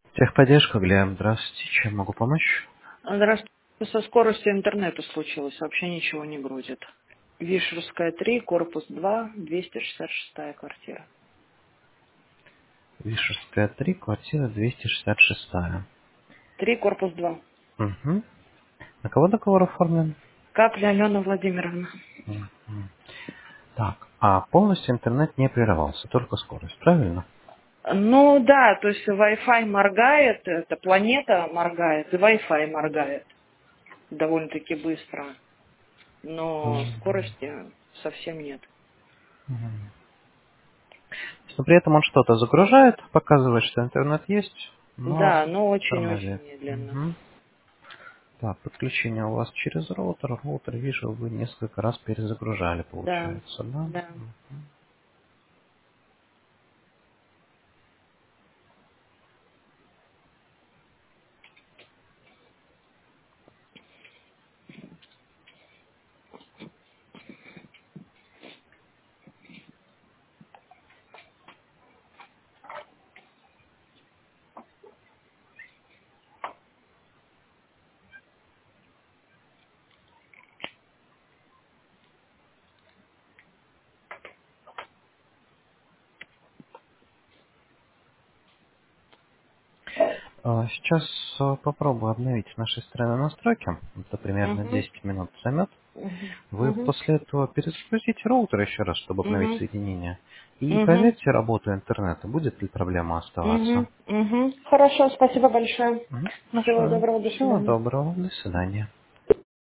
Техподдержка, Глеб, здравствуйте. Чем могу помочь? Здравствуйте. Со скоростью интернета случилось, вообще ничего не грузит. Вишерская 3, корпус 2, 266 квартира. Вишерская 3, квартира 266. 3, корпус 2. Угу. На кого договор оформлен? Капля Алена Владимировна. Мгм. Так, а полностью интернет не прерывался, только скорость, правильно? Ну да, то есть Wi-Fi моргает, эта планета моргает, и Wi-Fi моргает довольно-таки быстро. Но скорости совсем нет. Но при этом он что-то загружает, показывает, что интернет есть, но Да, но очень-очень тормозит. медленно. Мгм. Так, подключение у вас через роутер. Роутер, вижу, вы несколько раз перезагружали, Да, получается, да? да. Сейчас попробую обновить с нашей стороны настройки. Это примерно Угу, 10 минут займет. угу, Вы угу, после этого перезагрузите роутер еще раз, чтобы обновить угу, соединение. И угу. проверьте работу интернета. Будет ли проблема оставаться? Угу, угу. Хорошо, спасибо большое. Мгм. Всего Хорошо. доброго, до Всего свидания. доброго. До свидания.